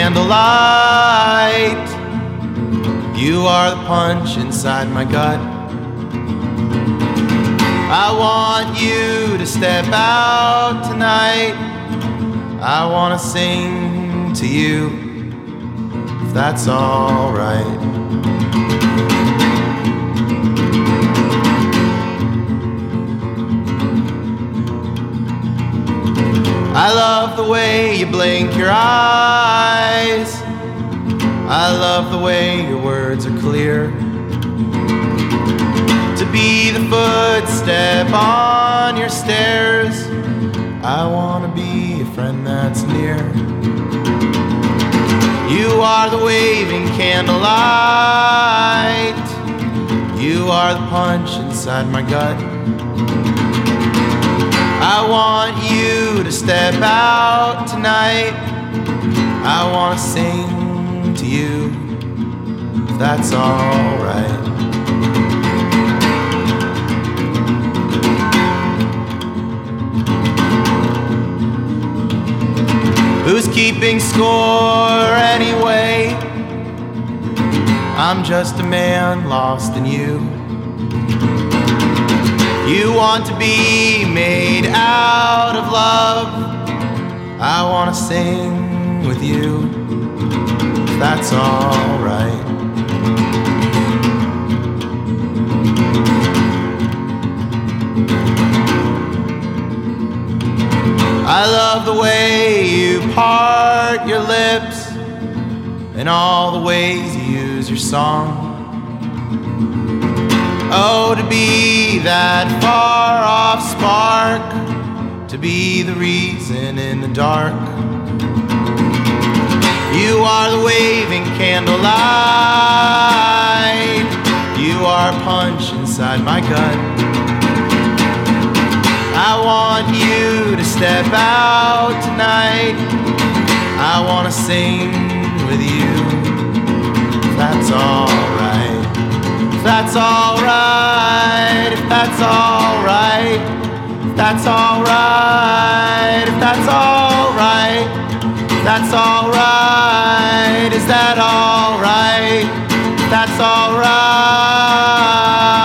candlelight. You are the punch inside my gut. I want you to step out tonight. I want to sing to you, if that's all right. I love the way you blink your eyes. I love the way your words are clear. To be the footstep on your stairs, I want to be a friend that's near. You are the waving candlelight. You are the punch inside my gut. I want you to step out tonight. I want to sing to you, if that's all right. Who's keeping score anyway? I'm just a man lost in you. You want to be made out of love. I want to sing with you, if that's all right. I love the way you part your lips and all the ways you use your song. Oh, to be that far-off spark, to be the reason in the dark. You are the waving candlelight. You are a punch inside my gut. I want you to step out tonight. I want to sing with you, if that's all right. If that's all right, if that's all right, if that's all right, if that's all right, if that's all right, is that all right? If that's all right.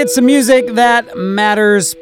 It's the Music That Matters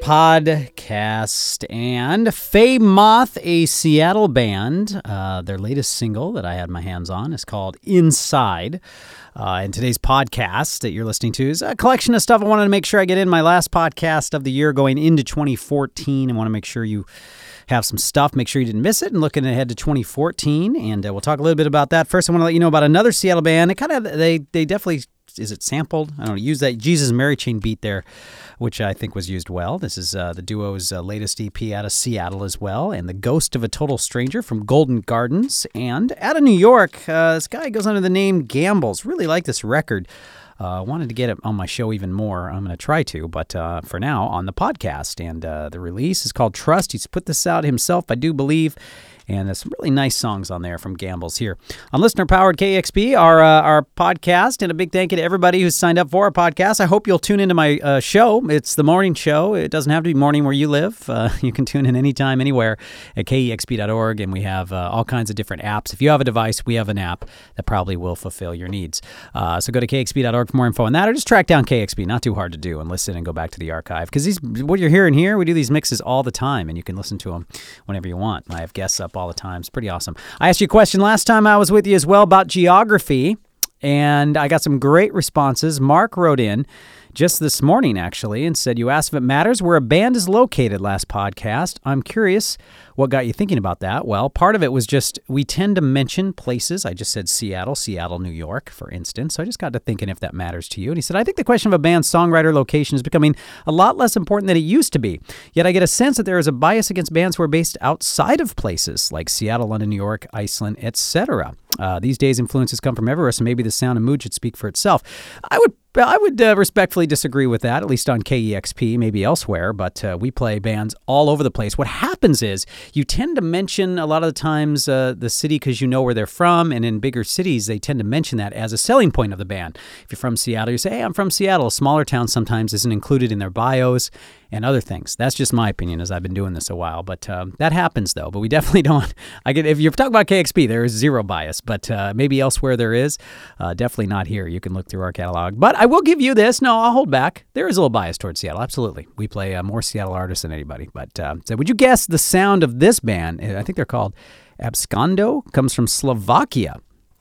podcast, and Faye Moth, a Seattle band, their latest single that I had my hands on is called Inside. And today's podcast that you're listening to is a collection of stuff I wanted to make sure I get in. My last podcast of the year going into 2014. I want to make sure you have some stuff, make sure you didn't miss it, and looking ahead to 2014, and we'll talk a little bit about that. First, I want to let you know about another Seattle band. They definitely, is it sampled? I don't know, use that Jesus Mary Chain beat there, which I think was used well. This is the duo's latest EP out of Seattle as well, and The Ghost of a Total Stranger from Golden Gardens. And out of New York, this guy goes under the name Gambles. Really like this record. Wanted to get it on my show even more. I'm going to try to, but for now, on the podcast. And the release is called Trust. He's put this out himself, I do believe. And there's some really nice songs on there from Gambles here on listener-powered KEXP, our podcast. And a big thank you to everybody who's signed up for our podcast. I hope you'll tune into my show. It's the morning show. It doesn't have to be morning where you live. You can tune in anytime, anywhere at KEXP.org. And we have all kinds of different apps. If you have a device, we have an app that probably will fulfill your needs. So go to KEXP.org for more info on that, or just track down KEXP. Not too hard to do, and listen and go back to the archive. Because what you're hearing here, we do these mixes all the time, and you can listen to them whenever you want. I have guests up all the time. It's pretty awesome. I asked you a question last time I was with you as well about geography, and I got some great responses. Mark wrote in just this morning, actually, and said, you asked if it matters where a band is located last podcast. I'm curious what got you thinking about that. Well, part of it was just we tend to mention places. I just said Seattle, New York, for instance. So I just got to thinking if that matters to you. And he said, I think the question of a band's songwriter location is becoming a lot less important than it used to be. Yet I get a sense that there is a bias against bands who are based outside of places like Seattle, London, New York, Iceland, etc. These days, influences come from everywhere, so maybe the sound and mood should speak for itself. I would respectfully disagree with that, at least on KEXP, maybe elsewhere, but we play bands all over the place. What happens is you tend to mention a lot of the times the city because you know where they're from, and in bigger cities, they tend to mention that as a selling point of the band. If you're from Seattle, you say, hey, I'm from Seattle. A smaller town sometimes isn't included in their bios and other things. That's just my opinion, as I've been doing this a while, but that happens, though. But we definitely don't. If you're talking about KEXP, there is zero bias, but maybe elsewhere there is. Definitely not here. You can look through our catalog. But I will give you this. No, I'll hold back. There is a little bias towards Seattle. Absolutely. We play more Seattle artists than anybody. But so would you guess the sound of this band? I think they're called Abscondo. Comes from Slovakia.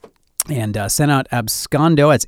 And sent out Abscondo. That's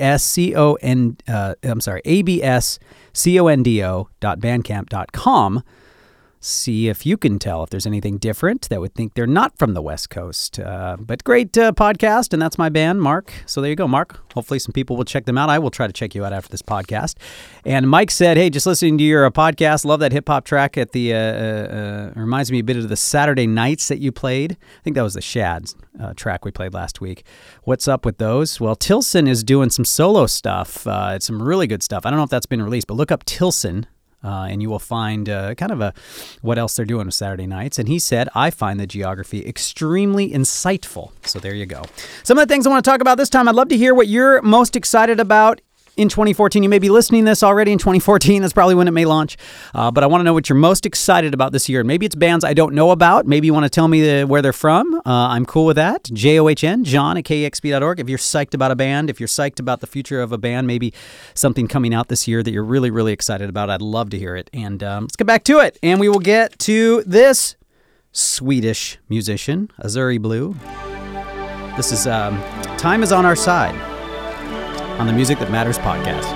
abscondo.bandcamp.com. See if you can tell if there's anything different that would think they're not from the West Coast. But great podcast, and that's my band, Mark. So there you go, Mark. Hopefully some people will check them out. I will try to check you out after this podcast. And Mike said, hey, just listening to your podcast, love that hip-hop track at the, reminds me a bit of the Saturday Nights that you played. I think that was the Shads track we played last week. What's up with those? Well, Tilson is doing some solo stuff. It's some really good stuff. I don't know if that's been released, but look up Tilson. And you will find kind of what else they're doing with Saturday Nights. And he said, I find the geography extremely insightful. So there you go. Some of the things I want to talk about this time, I'd love to hear what you're most excited about in 2014. You may be listening to this already in 2014. That's probably when it may launch. But I want to know what you're most excited about this year. Maybe it's bands I don't know about. Maybe you want to tell me where they're from. I'm cool with that. JOHN, John at KEXP.org. If you're psyched about a band, if you're psyched about the future of a band, maybe something coming out this year that you're really, really excited about, I'd love to hear it. And let's get back to it. And we will get to this Swedish musician, Azuri Blue. This is Time Is On Our Side on the Music That Matters podcast.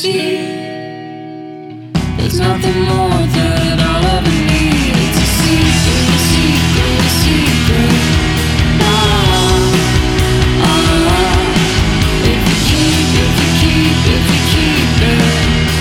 see. There's nothing more that I'll ever need. It's a secret, a secret, a secret. If you keep it.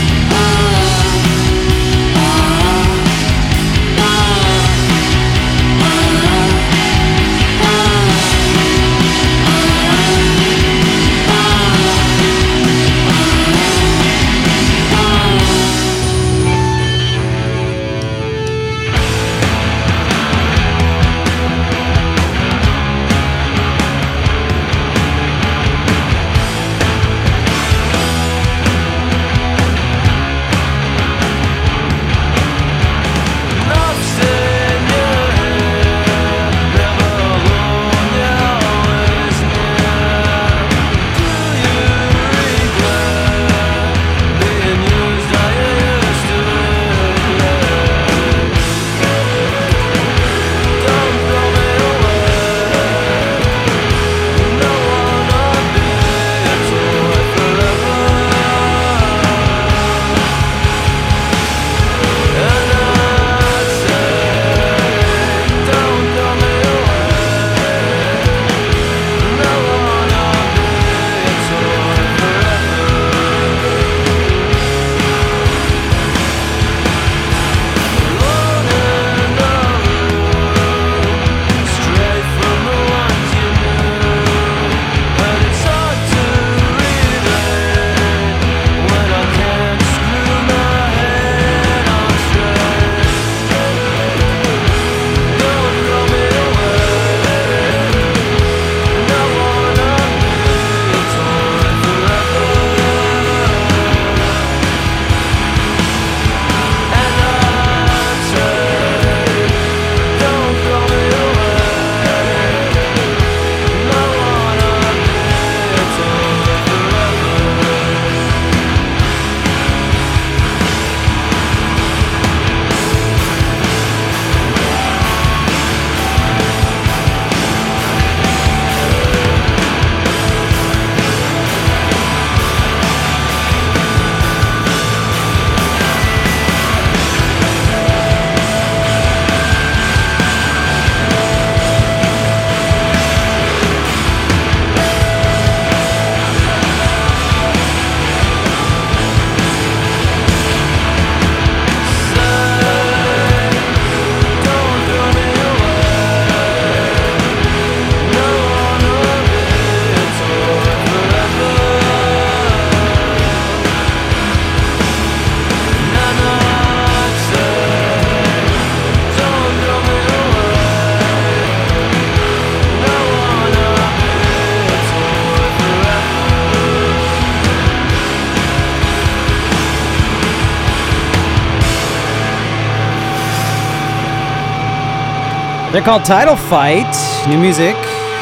They're called Title Fight. New music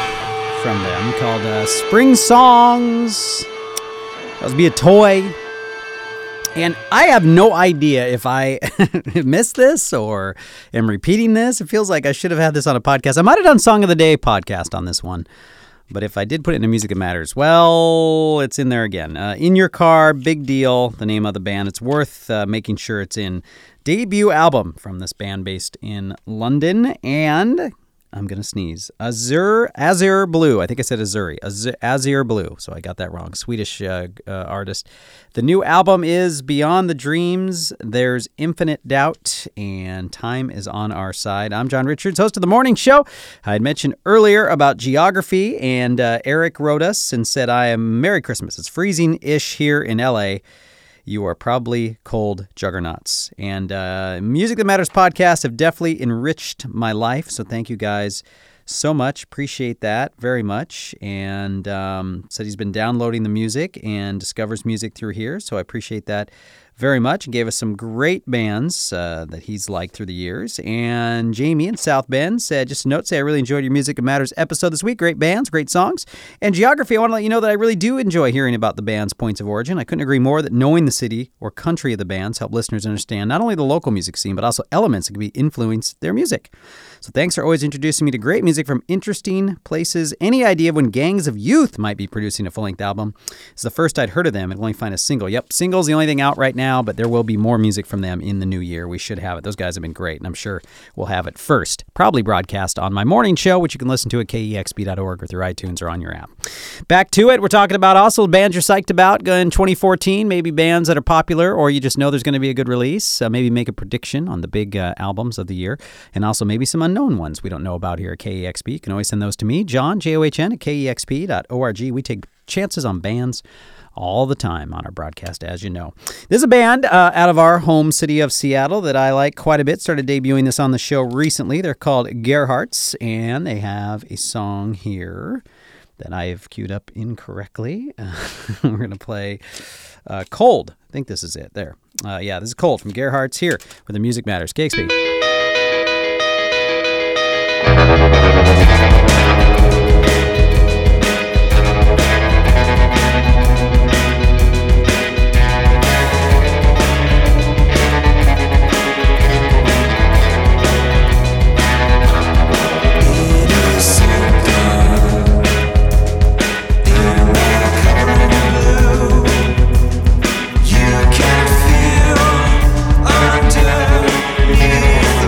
from them called Spring Songs. That was Be a Toy. And I have no idea if I missed this or am repeating this. It feels like I should have had this on a podcast. I might have done Song of the Day podcast on this one. But if I did put it into Music That Matters, well, it's in there again. In Your Car, Big Deal, the name of the band. It's worth making sure it's in. Debut album from this band based in London. And I'm going to sneeze. Azure Blue. I think I said Azuri. Azure Blue. So I got that wrong. Swedish artist. The new album is Beyond the Dreams. There's Infinite Doubt. And Time is on Our Side. I'm John Richards, host of The Morning Show. I had mentioned earlier about geography. And Eric wrote us and said, I am Merry Christmas. It's freezing-ish here in L.A. You are probably cold juggernauts. And Music That Matters podcast have definitely enriched my life. So thank you guys so much. Appreciate that very much. And said he's been downloading the music and discovers music through here. So I appreciate that very much and gave us some great bands that he's liked through the years. And Jamie in South Bend said, just a note, say I really enjoyed your Music That Matters episode this week. Great bands, great songs. And Geography, I want to let you know that I really do enjoy hearing about the band's points of origin. I couldn't agree more that knowing the city or country of the bands help listeners understand not only the local music scene, but also elements that can influence their music. So thanks for always introducing me to great music from interesting places. Any idea of when Gangs of Youth might be producing a full-length album? It's the first I'd heard of them and only find a single. Yep, single's the only thing out right now, but there will be more music from them in the new year. We should have it. Those guys have been great, and I'm sure we'll have it first. Probably broadcast on my morning show, which you can listen to at kexp.org or through iTunes or on your app. Back to it. We're talking about also bands you're psyched about in 2014, maybe bands that are popular or you just know there's going to be a good release. Maybe make a prediction on the big albums of the year, and also maybe some unknown ones we don't know about here at KEXP. You can always send those to me, John, John, at kexp.org. We take chances on bands all the time on our broadcast, as you know. This is a band out of our home city of Seattle that I like quite a bit. Started debuting this on the show recently. They're called Gerharts, and they have a song here that I've queued up incorrectly. We're going to play Cold. I think this is it. There. Yeah, this is Cold from Gerharts here where the music matters. KXP. You can feel underneath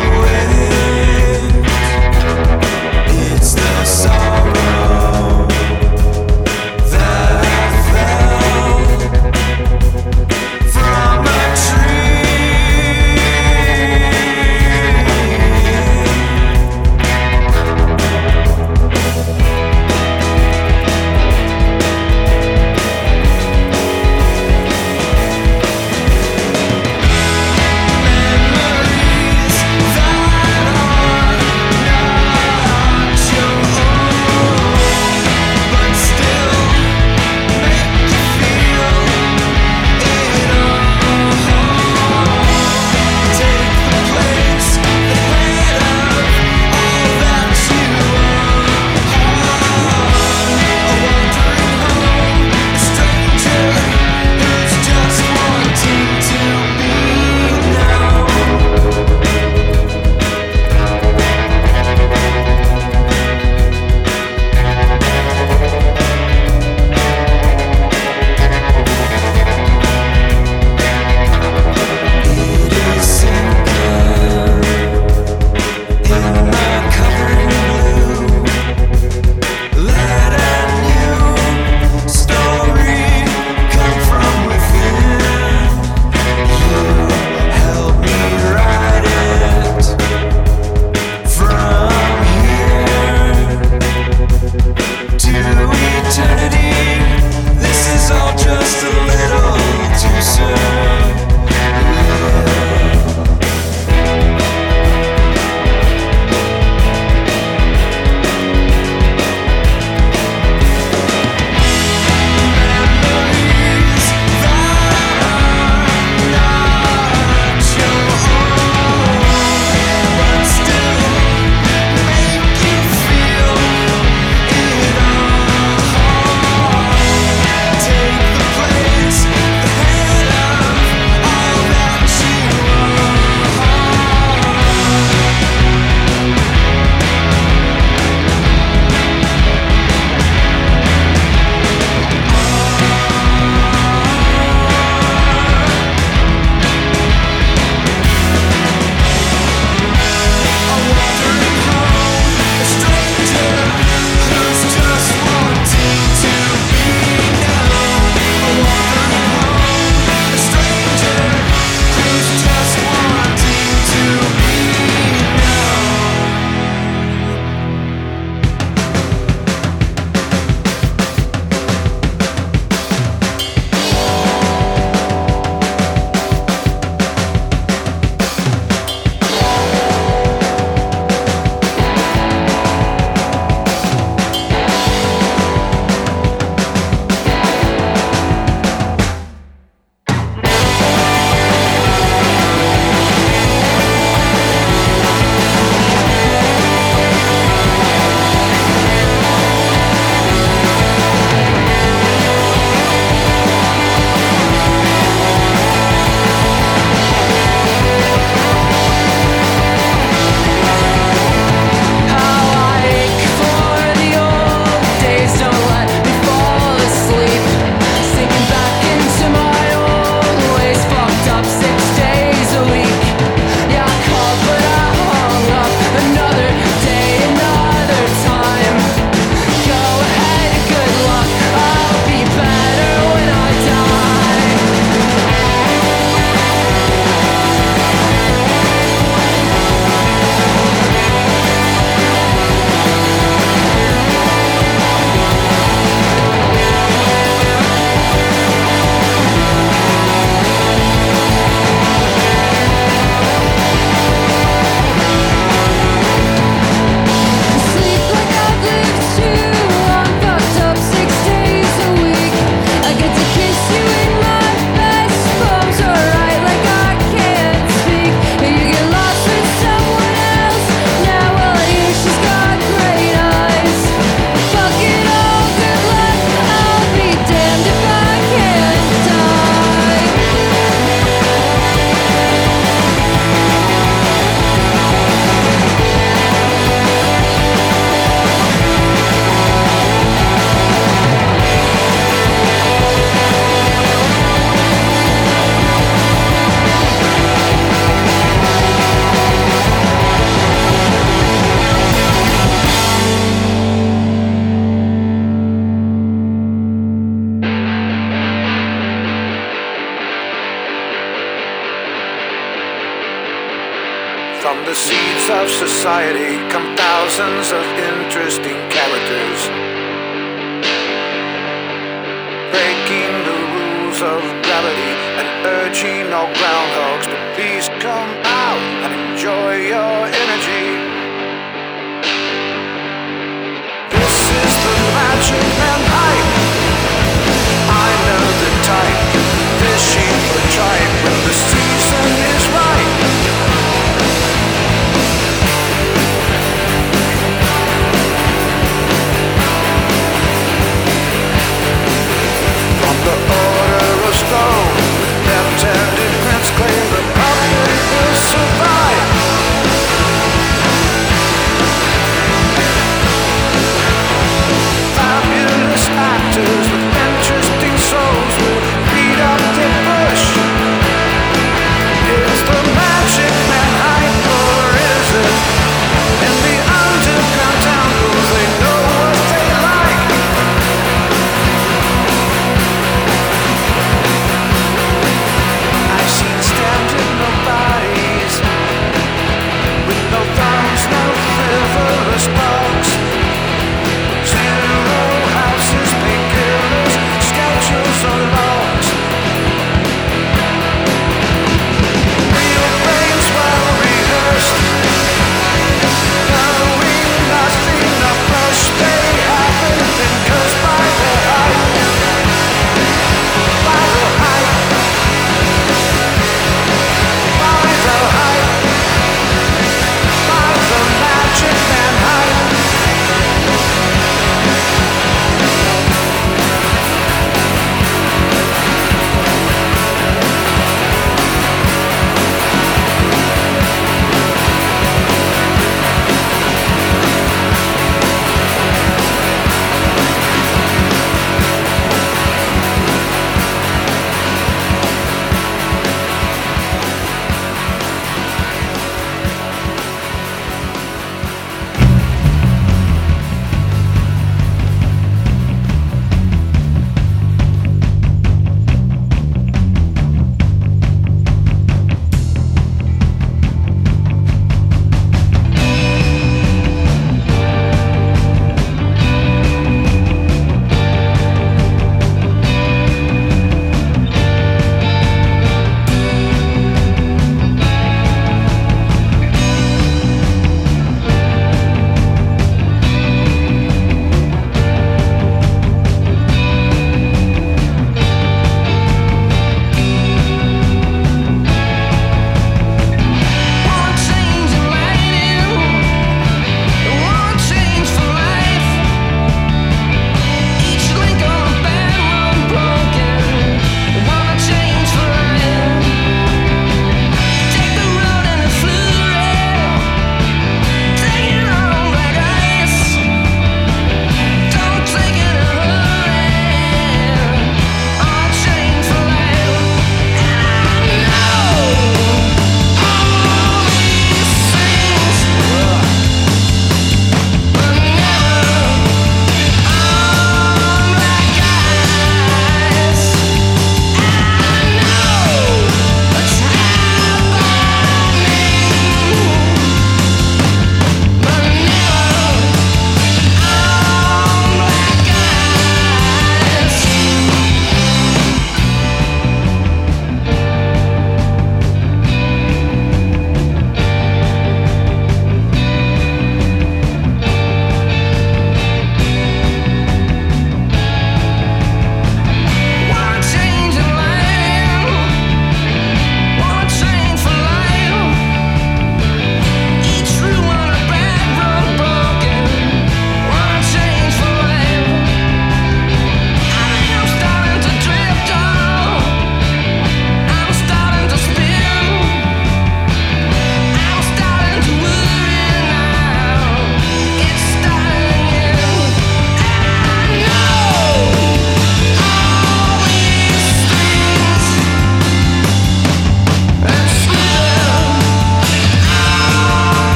seeds of society come thousands of interesting characters, breaking the rules of gravity and urging all groundhogs to please come out and enjoy your energy. This is the magic man hype. I know the type, fishing for tripe when the season is right. From the Order of Stone, left-handed prince claim the public will survive.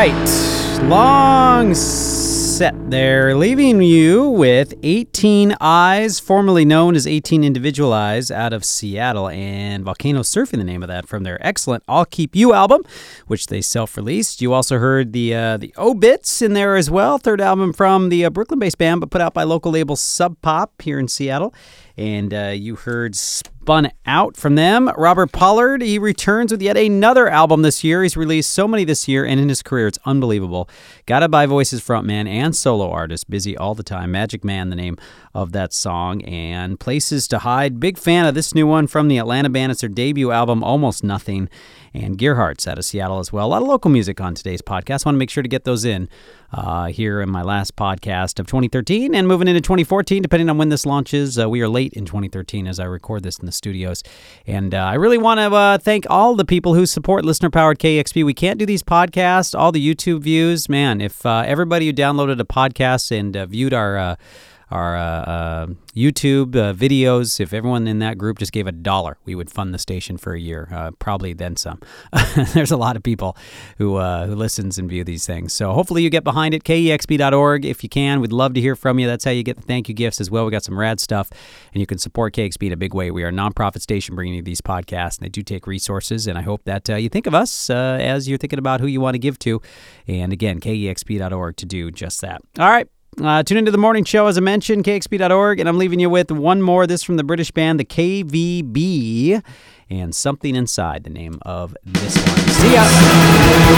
right. Long set there, leaving you with 18 Eyes, formerly known as 18 Individual Eyes, out of Seattle, and Volcano Surfing, the name of that, from their excellent I'll Keep You album, which they self-released. You also heard the Obits in there as well, third album from the Brooklyn-based band, but put out by local label Sub Pop here in Seattle. And you heard Spun Out from them. Robert Pollard, he returns with yet another album this year. He's released so many this year and in his career. It's unbelievable. Gotta Buy Voices frontman and solo artist, busy all the time. Magic Man, the name of that song. And Places to Hide. Big fan of this new one from the Atlanta band. It's their debut album, Almost Nothing. And Gearhearts out of Seattle as well. A lot of local music on today's podcast. I want to make sure to get those in here in my last podcast of 2013 and moving into 2014, depending on when this launches. We are late in 2013 as I record this in the studios. And I really want to thank all the people who support listener-powered KEXP. We can't do these podcasts, all the YouTube views. Man, if everybody who downloaded a podcast and viewed our YouTube videos, if everyone in that group just gave $1, we would fund the station for a year, probably then some. There's a lot of people who listens and view these things. So hopefully you get behind it, KEXP.org if you can. We'd love to hear from you. That's how you get the thank you gifts as well. We got some rad stuff, and you can support KEXP in a big way. We are a nonprofit station bringing you these podcasts, and they do take resources, and I hope that you think of us as you're thinking about who you want to give to. And again, KEXP.org to do just that. All right. Tune into the morning show, as I mentioned, KXP.org, and I'm leaving you with one more. This from the British band, the KVB, and Something Inside, the name of this one. See ya!